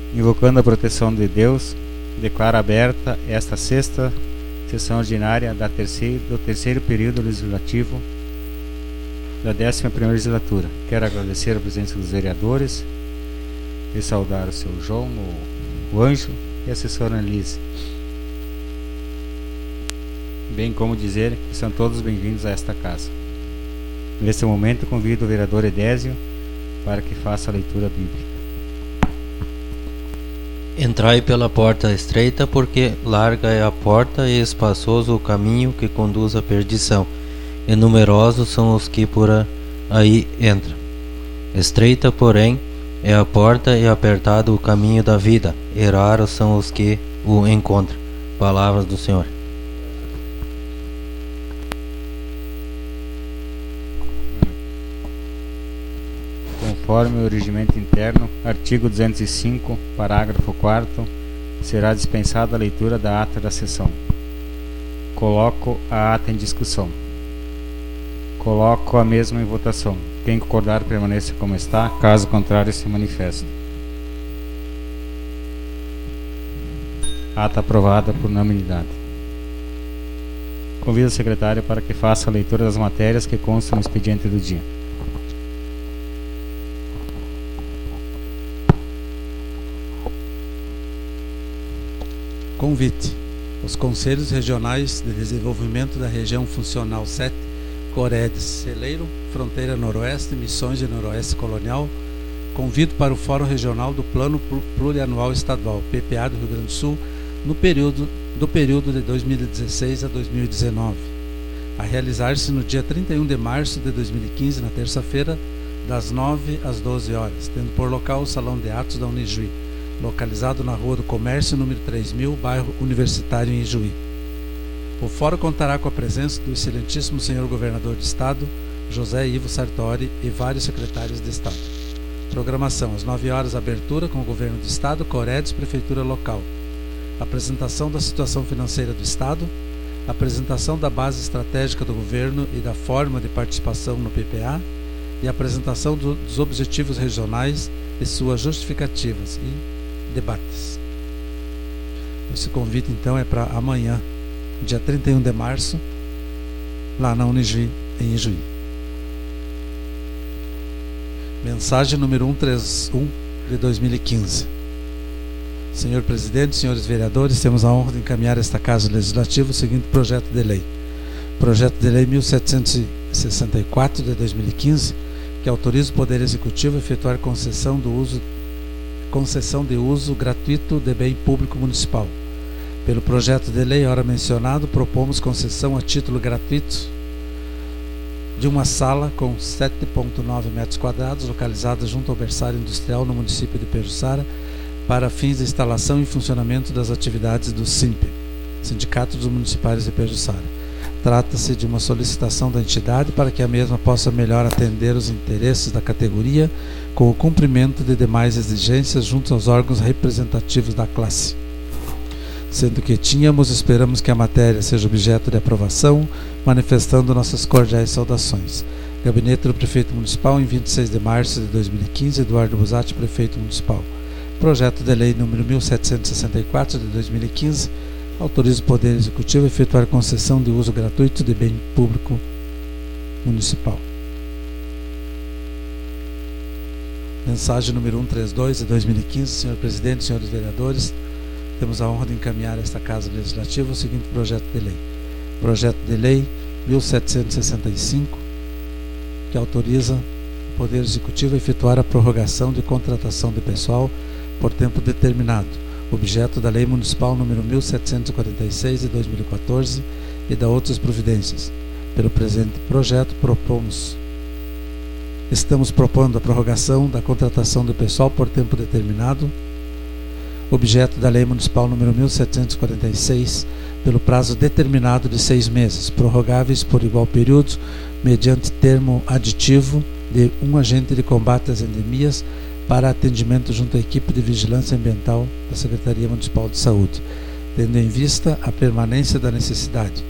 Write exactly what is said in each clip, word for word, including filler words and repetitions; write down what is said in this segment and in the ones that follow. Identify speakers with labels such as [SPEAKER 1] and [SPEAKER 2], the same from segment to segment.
[SPEAKER 1] Invocando a proteção de Deus, declaro aberta esta sexta sessão ordinária da terceiro, do terceiro período legislativo da décima primeira legislatura. Quero agradecer a presença dos vereadores e saudar o seu João, o, o Anjo e a assessora Annelise, bem como dizer que são todos bem-vindos a esta casa. Neste momento, convido o vereador Edésio para que faça a leitura bíblica.
[SPEAKER 2] Entrai pela porta estreita, porque larga é a porta e espaçoso o caminho que conduz à perdição, e numerosos são os que por aí entram. Estreita, porém, é a porta e apertado o caminho da vida, e raros são os que o encontram. Palavras do Senhor.
[SPEAKER 1] Conforme o regimento interno, artigo duzentos e cinco, parágrafo quarto, será dispensada a leitura da ata da sessão. Coloco a ata em discussão. Coloco a mesma em votação. Quem concordar permaneça como está, caso contrário se manifeste. Ata aprovada por unanimidade. Convido a secretária para que faça a leitura das matérias que constam no expediente do dia.
[SPEAKER 3] Convite. Os Conselhos Regionais de Desenvolvimento da Região Funcional sete, Coredes, Celeiro, Fronteira Noroeste, Missões de Noroeste Colonial, convido para o Fórum Regional do Plano Plurianual Estadual, P P A do Rio Grande do Sul, no período, do período de dois mil e dezesseis a dois mil e dezenove, a realizar-se no dia trinta e um de março de dois mil e quinze, na terça-feira, das nove às doze horas, tendo por local o Salão de Atos da Unijuí, localizado na Rua do Comércio, número três mil, bairro Universitário, em Ijuí. O fórum contará com a presença do excelentíssimo senhor governador de Estado, José Ivo Sartori, e vários secretários de Estado. Programação: às nove horas, abertura com o governo do Estado, Coredes, prefeitura local. Apresentação da situação financeira do Estado, apresentação da base estratégica do governo e da forma de participação no P P A, e apresentação do, dos objetivos regionais e suas justificativas e debates. Esse convite então é para amanhã, dia trinta e um de março, lá na Unijuí, em Ijuí. Mensagem número cento e trinta e um de dois mil e quinze. Senhor Presidente, senhores vereadores, temos a honra de encaminhar esta Casa Legislativa o seguinte projeto de lei. Projeto de Lei mil setecentos e sessenta e quatro de dois mil e quinze, que autoriza o Poder Executivo a efetuar concessão do uso concessão de uso gratuito de bem público municipal. Pelo projeto de lei ora mencionado, propomos concessão a título gratuito de uma sala com sete vírgula nove metros quadrados, localizada junto ao berçário industrial no município de Pejuçara, para fins de instalação e funcionamento das atividades do SIMPE, Sindicato dos Municipais de Pejuçara. Trata-se de uma solicitação da entidade para que a mesma possa melhor atender os interesses da categoria com o cumprimento de demais exigências junto aos órgãos representativos da classe. Sendo que tínhamos, esperamos que a matéria seja objeto de aprovação, manifestando nossas cordiais saudações. Gabinete do Prefeito Municipal, em vinte e seis de março de dois mil e quinze, Eduardo Busatti, Prefeito Municipal. Projeto de Lei número mil setecentos e sessenta e quatro de dois mil e quinze, autoriza o Poder Executivo a efetuar concessão de uso gratuito de bem público municipal. Mensagem número cento e trinta e dois de dois mil e quinze, senhor Presidente, senhores vereadores, temos a honra de encaminhar a esta Casa Legislativa o seguinte projeto de lei. Projeto de Lei mil setecentos e sessenta e cinco, que autoriza o Poder Executivo a efetuar a prorrogação de contratação de pessoal por tempo determinado, objeto da Lei Municipal número mil setecentos e quarenta e seis de dois mil e quatorze e da outras providências. Pelo presente projeto, propomos, estamos propondo a prorrogação da contratação de pessoal por tempo determinado, objeto da Lei Municipal número mil setecentos e quarenta e seis, pelo prazo determinado de seis meses, prorrogáveis por igual período, mediante termo aditivo de um agente de combate às endemias para atendimento junto à equipe de vigilância ambiental da Secretaria Municipal de Saúde, tendo em vista a permanência da necessidade.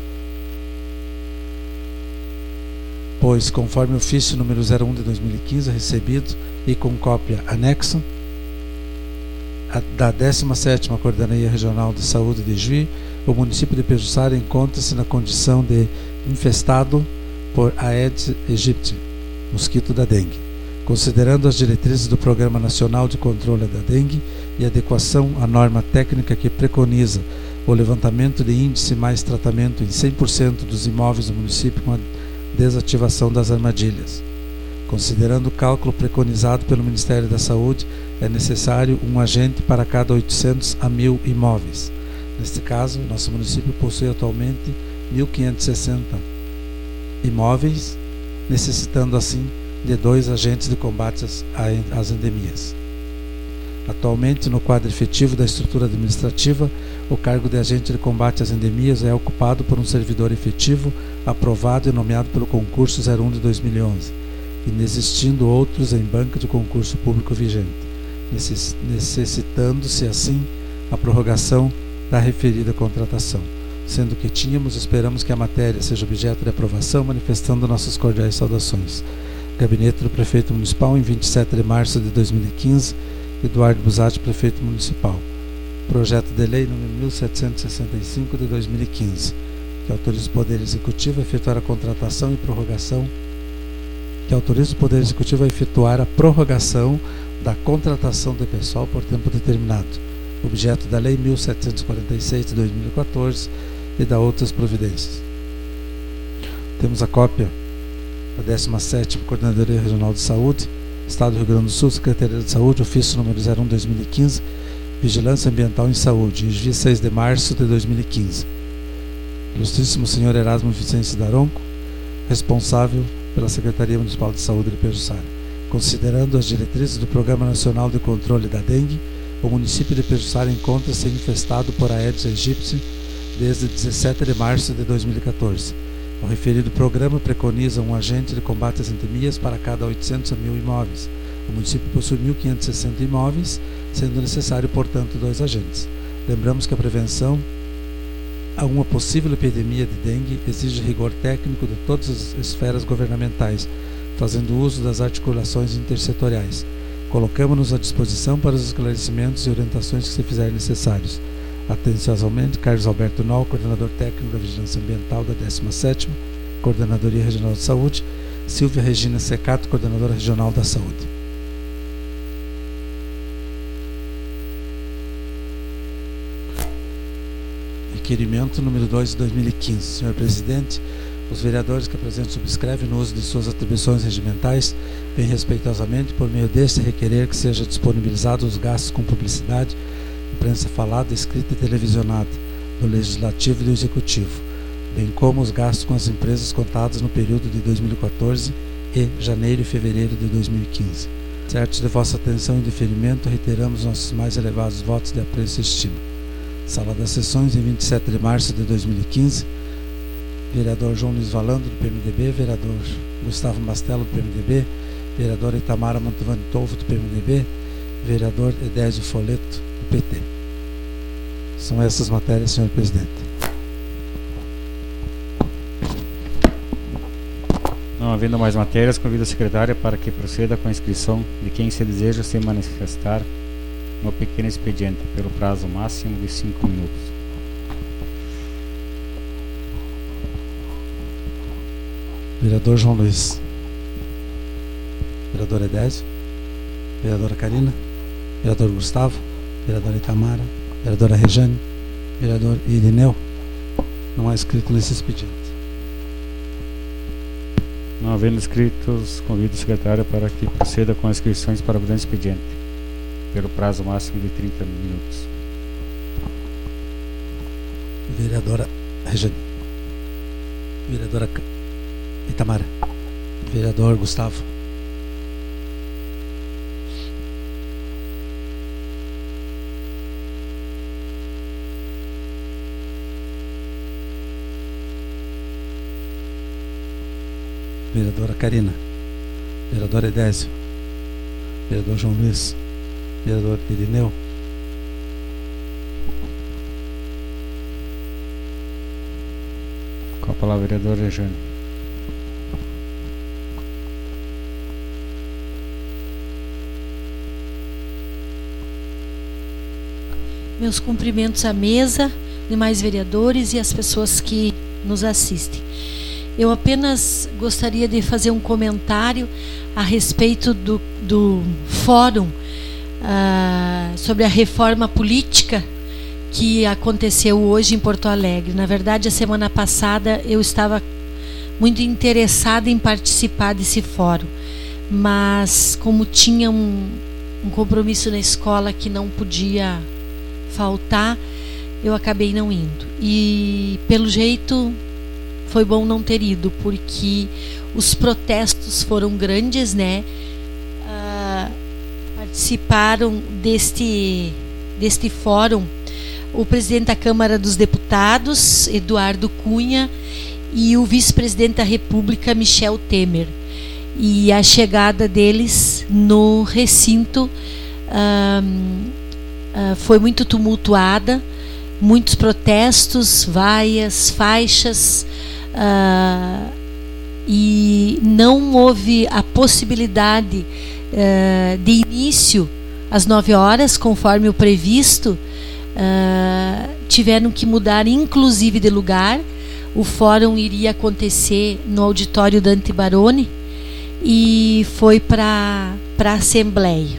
[SPEAKER 3] Pois, conforme o ofício número zero um de dois mil e quinze, recebido e com cópia anexa, a, da décima sétima Coordenadoria Regional de Saúde de Juí, o município de Pejuçara encontra-se na condição de infestado por Aedes aegypti, mosquito da dengue. Considerando as diretrizes do Programa Nacional de Controle da Dengue e adequação à norma técnica que preconiza o levantamento de índice mais tratamento em cem por cento dos imóveis do município com a desativação das armadilhas. Considerando o cálculo preconizado pelo Ministério da Saúde, é necessário um agente para cada oitocentos a mil imóveis. Neste caso, nosso município possui atualmente mil quinhentos e sessenta imóveis, necessitando assim de dois agentes de combate às, às endemias. Atualmente, no quadro efetivo da estrutura administrativa, o cargo de agente de combate às endemias é ocupado por um servidor efetivo, aprovado e nomeado pelo concurso zero um de dois mil e onze, inexistindo outros em banca de concurso público vigente, necessitando-se assim a prorrogação da referida contratação. Sendo que tínhamos, esperamos que a matéria seja objeto de aprovação, manifestando nossas cordiais saudações. Gabinete do Prefeito Municipal, em vinte e sete de março de dois mil e quinze, Eduardo Busatti, Prefeito Municipal. Projeto de Lei número mil setecentos e sessenta e cinco de dois mil e quinze, que autoriza o Poder Executivo a efetuar a contratação e prorrogação, que autoriza o Poder Executivo a efetuar a prorrogação da contratação de pessoal por tempo determinado. Objeto da Lei mil setecentos e quarenta e seis de dois mil e quatorze e da outras providências. Temos a cópia da décima sétima Coordenadoria Regional de Saúde, Estado do Rio Grande do Sul, Secretaria de Saúde, ofício número zero um de dois mil e quinze, Vigilância Ambiental em Saúde, dia seis de março de dois mil e quinze. Ilustríssimo senhor Erasmo Vicente Daronco, responsável pela Secretaria Municipal de Saúde de Pejuçara. Considerando as diretrizes do Programa Nacional de Controle da Dengue, o município de Pejuçara encontra-se infestado por Aedes aegypti desde dezessete de março de dois mil e quatorze. O referido programa preconiza um agente de combate às endemias para cada oitocentos a mil imóveis. O município possui mil quinhentos e sessenta imóveis, sendo necessário, portanto, dois agentes. Lembramos que a prevenção a uma possível epidemia de dengue exige rigor técnico de todas as esferas governamentais, fazendo uso das articulações intersetoriais. Colocamos-nos à disposição para os esclarecimentos e orientações que se fizerem necessários. Atenciosamente, Carlos Alberto Nol, coordenador técnico da Vigilância Ambiental da décima sétima Coordenadoria Regional de Saúde, Silvia Regina Secato, coordenadora regional da Saúde. Requerimento número dois de dois mil e quinze. Senhor Presidente, os vereadores que apresentam subscrevem no uso de suas atribuições regimentais, vêm respeitosamente, por meio deste, requerer que seja disponibilizado os gastos com publicidade, imprensa falada, escrita e televisionada, do Legislativo e do Executivo, bem como os gastos com as empresas contadas no período de dois mil e quatorze e janeiro e fevereiro de dois mil e quinze. Certos de vossa atenção e deferimento, reiteramos nossos mais elevados votos de apreço e estima. Sala das Sessões, em vinte e sete de março de dois mil e quinze, vereador João Luiz Valando, do P M D B, vereador Gustavo Mastelo, do P M D B, vereadora Itamara Mantovani Tolfo, do P M D B, vereador Edésio Foleto, do P T. São essas matérias, senhor presidente.
[SPEAKER 1] Não havendo mais matérias, convido a secretária para que proceda com a inscrição de quem se deseja se manifestar no pequeno expediente, pelo prazo máximo de cinco minutos.
[SPEAKER 3] Vereador João Luiz. Vereador Edésio. Vereadora Karina. Vereador Gustavo. Vereadora Itamara. Vereadora Rejane. Vereador Irineu. Não há inscrito nesse expediente.
[SPEAKER 1] Não havendo inscritos, convido a secretária para que proceda com as inscrições para o presente expediente, pelo prazo máximo de trinta minutos.
[SPEAKER 3] Vereadora Rejane. Vereadora Itamara. Vereador Gustavo. Vereadora Karina. Vereador Edésio. Vereador João Luiz. Vereador Irineu.
[SPEAKER 1] Com a palavra, vereador Rejane.
[SPEAKER 4] Meus cumprimentos à mesa, demais vereadores e às pessoas que nos assistem. Eu apenas gostaria de fazer um comentário a respeito do, do fórum uh, sobre a reforma política que aconteceu hoje em Porto Alegre. Na verdade, a semana passada eu estava muito interessada em participar desse fórum, mas como tinha um, um compromisso na escola que não podia faltar, eu acabei não indo. E pelo jeito foi bom não ter ido, porque os protestos foram grandes, né? Uh, participaram deste, deste fórum o presidente da Câmara dos Deputados, Eduardo Cunha, e o vice-presidente da República, Michel Temer. E a chegada deles no recinto uh, uh, foi muito tumultuada, muitos protestos, vaias, faixas, uh, e não houve a possibilidade uh, de início às nove horas, conforme o previsto. Uh, tiveram que mudar inclusive de lugar. O fórum iria acontecer no auditório Dante Baroni e foi para a Assembleia.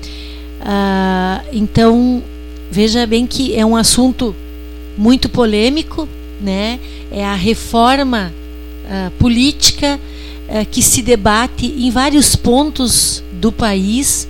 [SPEAKER 4] Uh, então, veja bem que é um assunto muito polêmico, né? É a reforma uh, política uh, que se debate em vários pontos do país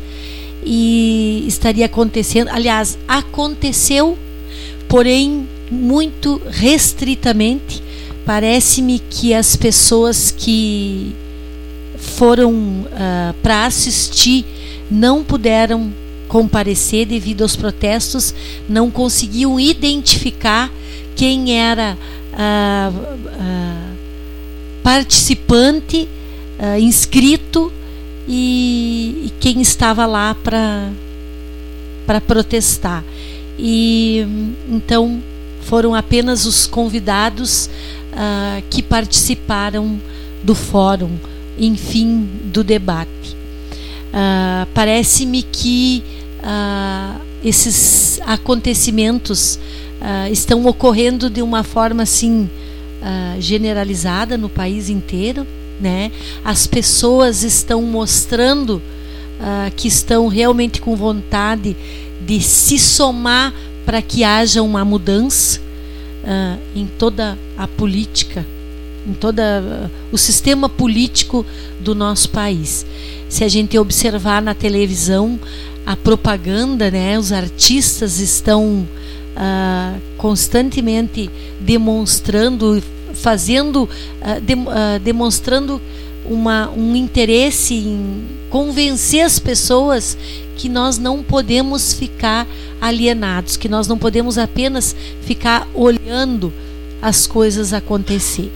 [SPEAKER 4] e estaria acontecendo, aliás, aconteceu, porém muito restritamente. Parece-me que as pessoas que foram uh, para assistir não puderam comparecer devido aos protestos, não conseguiam identificar quem era uh, uh, participante, uh, inscrito e, e quem estava lá para para protestar. E então foram apenas os convidados uh, que participaram do fórum, enfim, do debate. Uh, parece-me que uh, esses acontecimentos uh, estão ocorrendo de uma forma assim uh, generalizada no país inteiro, né? As pessoas estão mostrando uh, que estão realmente com vontade de se somar para que haja uma mudança uh, em toda a política, em todo uh, o sistema político do nosso país. Se a gente observar na televisão a propaganda, né, os artistas estão uh, constantemente demonstrando, fazendo, uh, de, uh, demonstrando uma, um interesse em convencer as pessoas que nós não podemos ficar alienados, que nós não podemos apenas ficar olhando as coisas acontecer.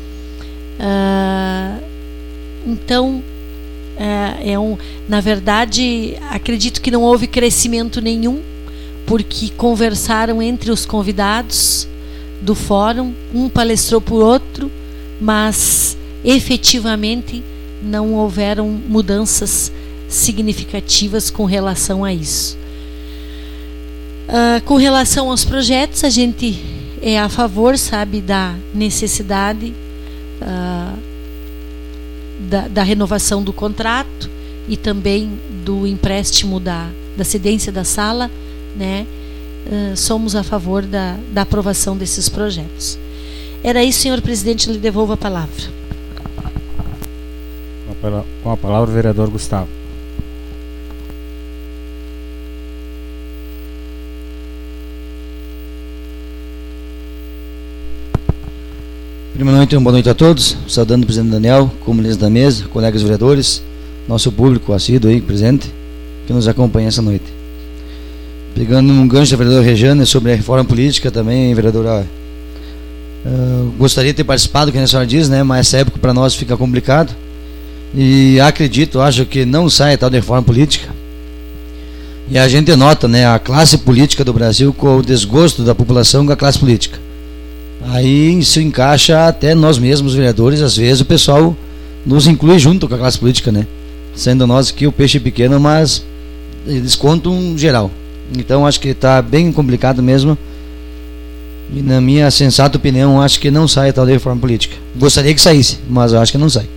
[SPEAKER 4] Uh, então, uh, é um, na verdade, acredito que não houve crescimento nenhum, porque conversaram entre os convidados do fórum, um palestrou por outro, mas efetivamente não houveram mudanças significativas com relação a isso. Uh, com relação aos projetos, a gente é a favor, sabe, da necessidade uh, da, da renovação do contrato e também do empréstimo da, da cedência da sala, né? Uh, somos a favor da, da aprovação desses projetos. Era isso, senhor presidente, lhe devolvo a palavra.
[SPEAKER 1] Com a palavra, o vereador Gustavo.
[SPEAKER 5] Primeiramente, uma boa noite a todos, saudando o presidente Daniel, comunistas da mesa, colegas vereadores, nosso público assíduo aí presente, que nos acompanha essa noite. Pegando um gancho da vereadora Rejane sobre a reforma política também, vereadora, uh, gostaria de ter participado, que a senhora diz, né, mas essa época para nós fica complicado, e acredito, acho que não sai tal de reforma política, e a gente nota, né, a classe política do Brasil com o desgosto da população com a classe política. Aí se encaixa até nós mesmos, vereadores, às vezes o pessoal nos inclui junto com a classe política, né? Sendo nós aqui o peixe pequeno, mas eles contam geral. Então acho que está bem complicado mesmo. E na minha sensata opinião, acho que não sai a tal de reforma política. Gostaria que saísse, mas eu acho que não sai.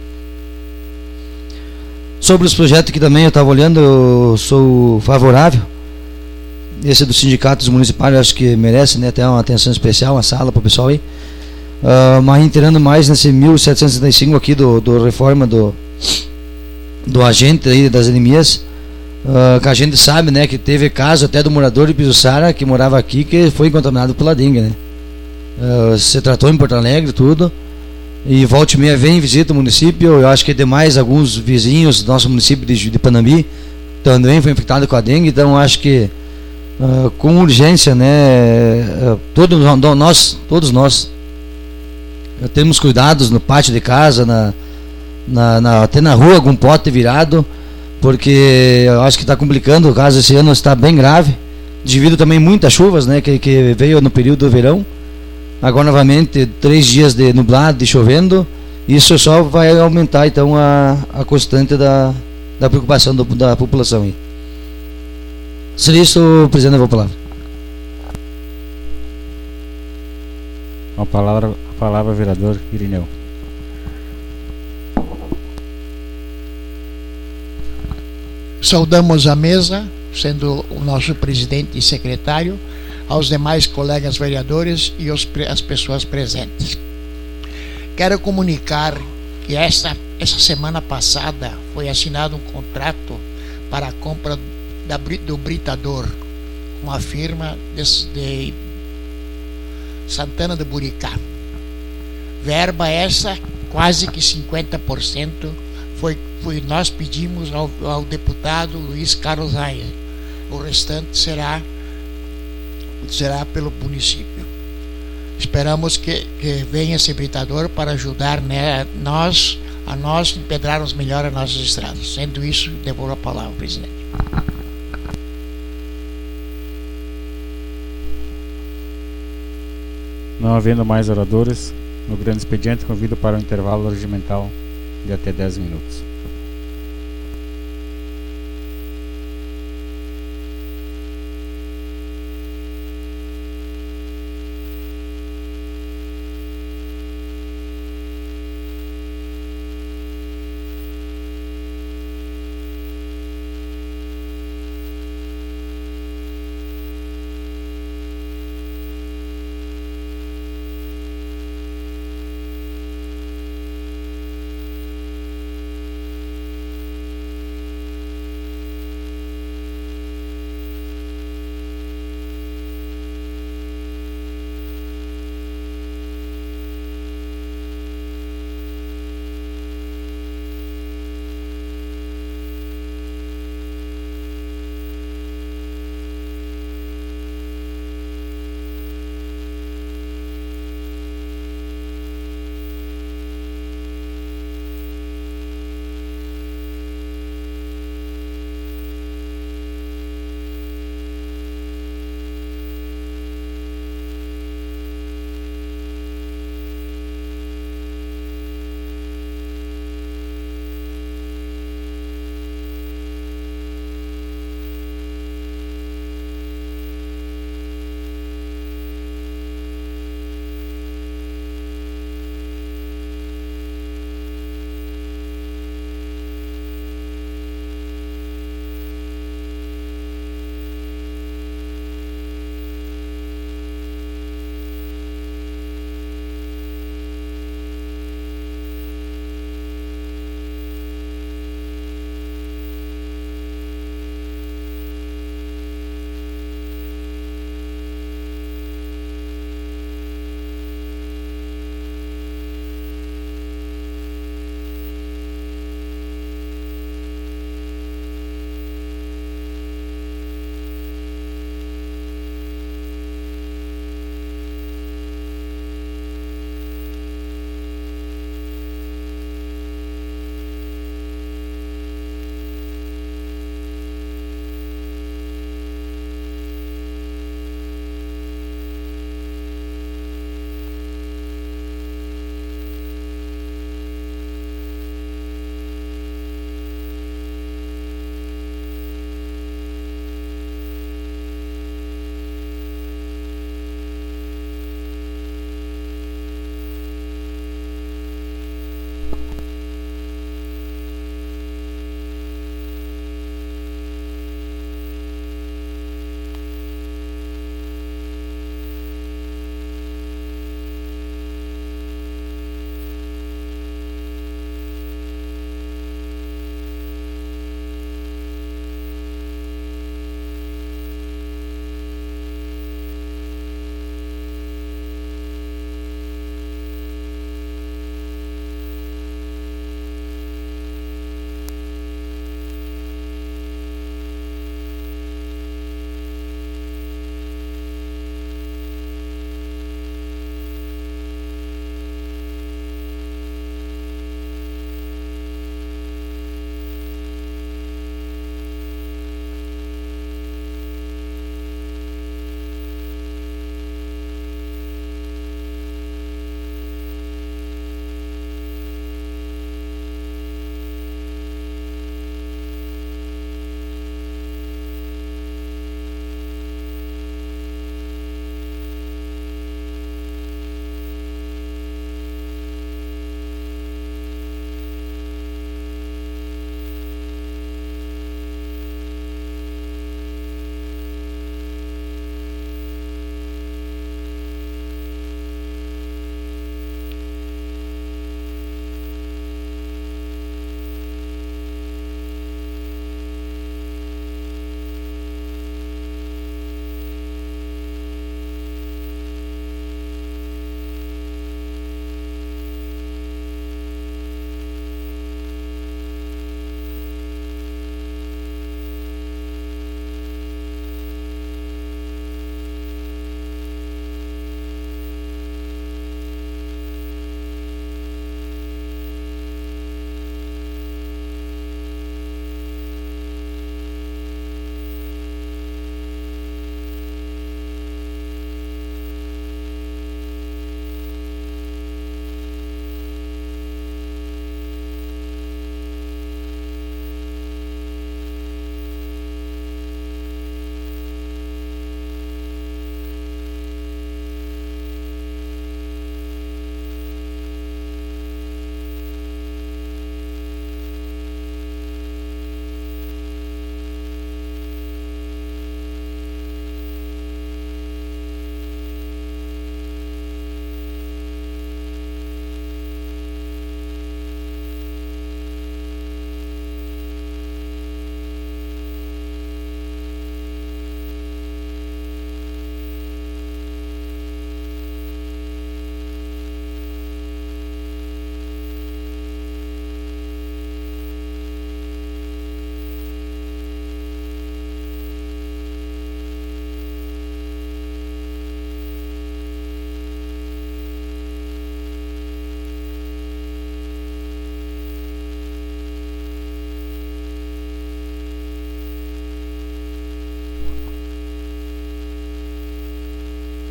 [SPEAKER 5] Sobre os projetos que também eu estava olhando, eu sou favorável. Esse dos sindicatos municipais, eu acho que merece, né, até uma atenção especial, uma sala para o pessoal aí. Uh, mas entrando mais nesse mil setecentos e setenta e cinco aqui do, do reforma do, do agente aí das enemias, uh, que a gente sabe, né, que teve caso até do morador de Pijuçara que morava aqui, que foi contaminado pela dengue, né. Uh, se tratou em Porto Alegre, tudo, e volta e meia vem, visita o município. Eu acho que demais alguns vizinhos do nosso município de, de Panambi também foi infectado com a dengue. Então acho que uh, com urgência, né, uh, todos nós, todos nós temos cuidados no pátio de casa, na, na, na, até na rua, com pote virado, porque eu acho que está complicando. O caso esse ano está bem grave, devido também muitas chuvas, né, que, que veio no período do verão. Agora novamente três dias de nublado, de chovendo. Isso só vai aumentar então a, a constante da, da preocupação do, da população aí. Seria isso, presidente, eu vou palavra.
[SPEAKER 1] Com a palavra, a palavra vereador Irineu.
[SPEAKER 6] Saudamos a mesa, sendo o nosso presidente e secretário, aos demais colegas vereadores e os, as pessoas presentes. Quero comunicar que esta, essa semana passada foi assinado um contrato para a compra da, do britador com a firma de, de Santana do Buricá. Verba essa, quase que cinquenta por cento, foi, foi nós pedimos ao, ao deputado Luiz Carlos Ayer. O restante será será pelo município. Esperamos que, que venha esse britador para ajudar, né, nós, a nós empedrarmos melhor as nossas estradas. Sendo isso, devolvo a palavra, presidente.
[SPEAKER 1] Não havendo mais oradores, no grande expediente convido para um intervalo regimental de até dez minutos.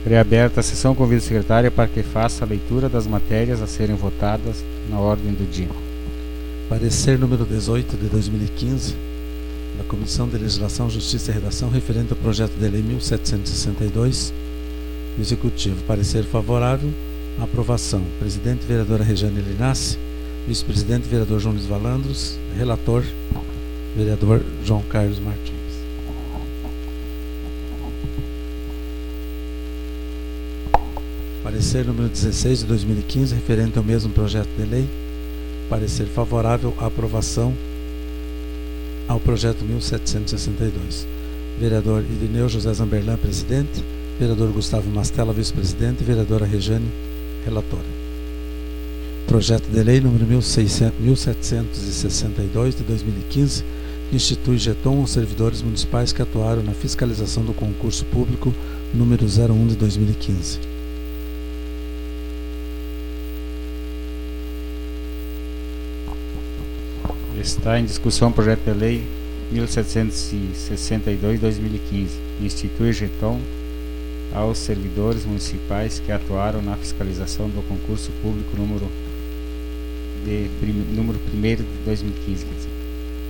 [SPEAKER 1] Reaberta a sessão, convido o secretário para que faça a leitura das matérias a serem votadas na ordem do dia.
[SPEAKER 3] Parecer número dezoito de dois mil e quinze da Comissão de Legislação, Justiça e Redação referente ao projeto de lei mil setecentos e sessenta e dois. Executivo. Parecer favorável. Aprovação. Presidente, vereadora Rejane Linassi. Vice-presidente, vereador João Luiz Valandros. Relator, vereador João Carlos Martins. Parecer número dezesseis de dois mil e quinze, referente ao mesmo projeto de lei. Parecer favorável à aprovação ao projeto mil setecentos e sessenta e dois. Vereador Irineu José Zamberlan, presidente. Vereador Gustavo Mastella, vice-presidente. Vereadora Rejane, relatora. Projeto de lei número mil setecentos e sessenta e dois de dois mil e quinze, que institui jeton aos servidores municipais que atuaram na fiscalização do concurso público número zero um de dois mil e quinze.
[SPEAKER 1] Está em discussão o projeto de lei mil setecentos e sessenta e dois de dois mil e quinze, que institui jeton aos servidores municipais que atuaram na fiscalização do concurso público número de prim, número primeiro de dois mil e quinze. Quer dizer.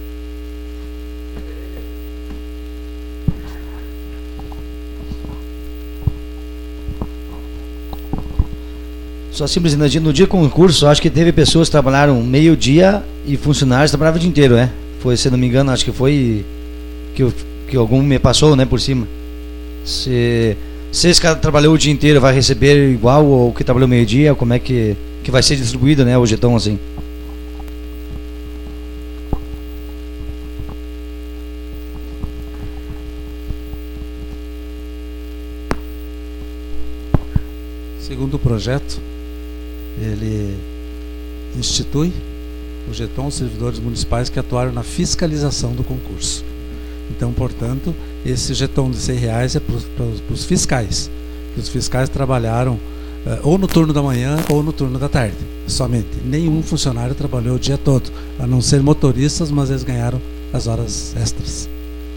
[SPEAKER 5] Só simplesmente no dia do concurso, acho que teve pessoas que trabalharam meio dia e funcionários trabalhavam o dia inteiro, é? Foi, se não me engano, acho que foi que, eu, que algum me passou, né, por cima. Se, se esse cara trabalhou o dia inteiro, vai receber igual ou que trabalhou meio dia, como é que, que vai ser distribuído, né, o jetão assim?
[SPEAKER 3] Segundo o projeto, ele institui o jeton aos servidores municipais que atuaram na fiscalização do concurso. Então, portanto, esse jeton de cem reais é para os fiscais, que os fiscais trabalharam uh, ou no turno da manhã ou no turno da tarde, somente. Nenhum funcionário trabalhou o dia todo, a não ser motoristas, mas eles ganharam as horas extras.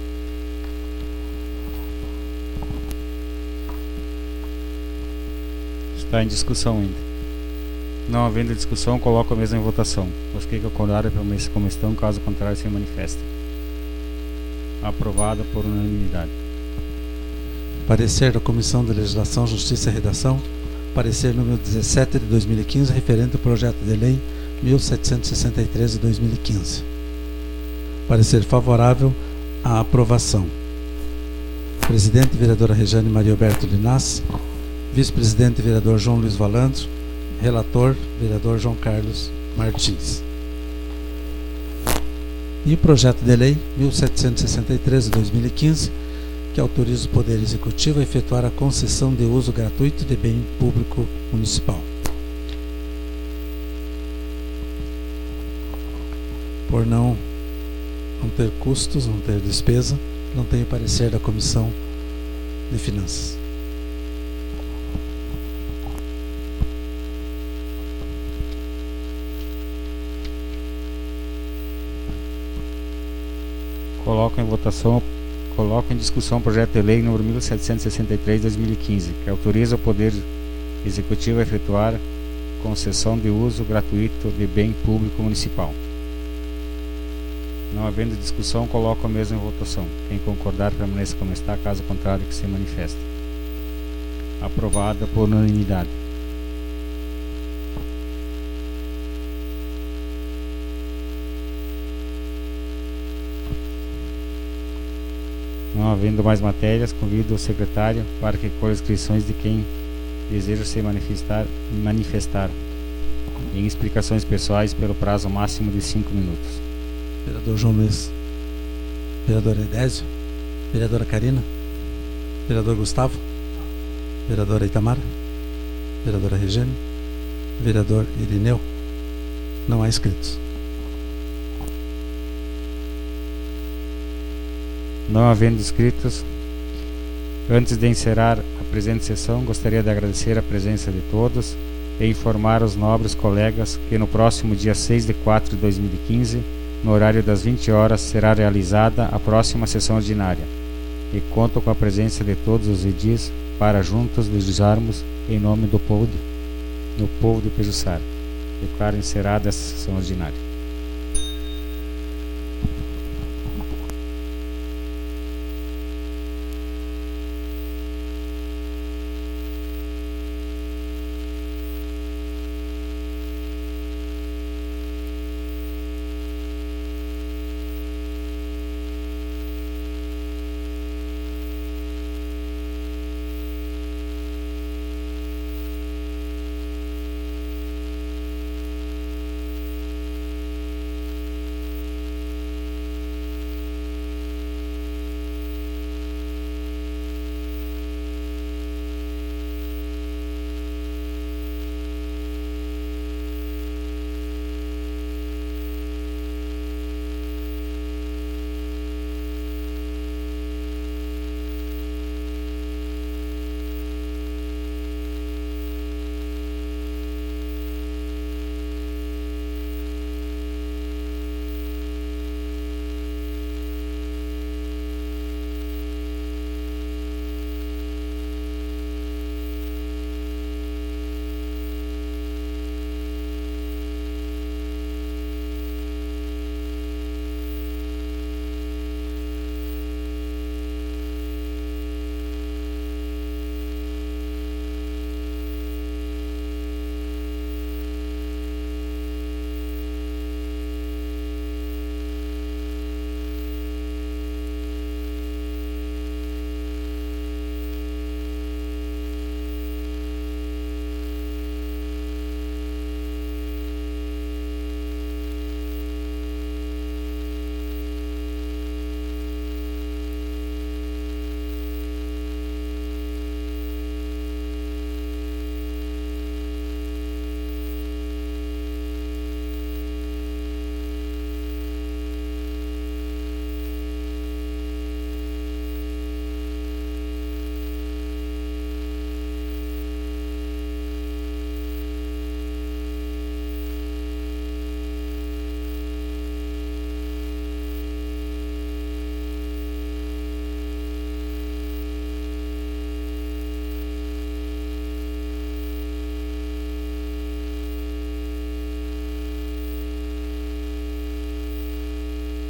[SPEAKER 1] Está em discussão ainda. Não havendo discussão, coloco a mesa em votação. Os que concordarem permaneçam como estão, caso contrário se manifestem. Aprovada por unanimidade.
[SPEAKER 3] Parecer da Comissão de Legislação, Justiça e Redação. Parecer número dezessete de dois mil e quinze, referente ao projeto de lei mil setecentos e sessenta e três de dois mil e quinze. Parecer favorável à aprovação. Presidente, vereadora Rejane Maria Alberto Linassi. Vice-presidente, vereador João Luiz Valandro. Relator, vereador João Carlos Martins. E o projeto de lei mil setecentos e sessenta e três de dois mil e quinze, que autoriza o Poder Executivo a efetuar a concessão de uso gratuito de bem público municipal. Por não, não ter custos, não ter despesa, não tem o parecer da Comissão de Finanças.
[SPEAKER 1] Coloco em votação, coloco em discussão o projeto de lei número mil setecentos e sessenta e três de dois mil e quinze, que autoriza o Poder Executivo a efetuar concessão de uso gratuito de bem público municipal. Não havendo discussão, coloco a mesa em votação. Quem concordar permaneça como está, caso contrário que se manifeste. Aprovada por unanimidade. Não havendo mais matérias, convido o secretário para que colha inscrições de quem deseja se manifestar, manifestar em explicações pessoais pelo prazo máximo de cinco minutos.
[SPEAKER 3] Vereador João Luiz. Vereador Edésio. Vereadora Karina. Vereador Gustavo. Vereadora Itamara. Vereadora Rejane. Vereador Irineu. Não há inscritos.
[SPEAKER 1] Não havendo inscritos, antes de encerrar a presente sessão, gostaria de agradecer a presença de todos e informar os nobres colegas que no próximo dia seis de quatro de dois mil e quinze, no horário das vinte horas, será realizada a próxima sessão ordinária, e conto com a presença de todos os edis para juntos legislarmos em nome do povo de, do povo de Pejuçara. Declaro encerrada essa sessão ordinária.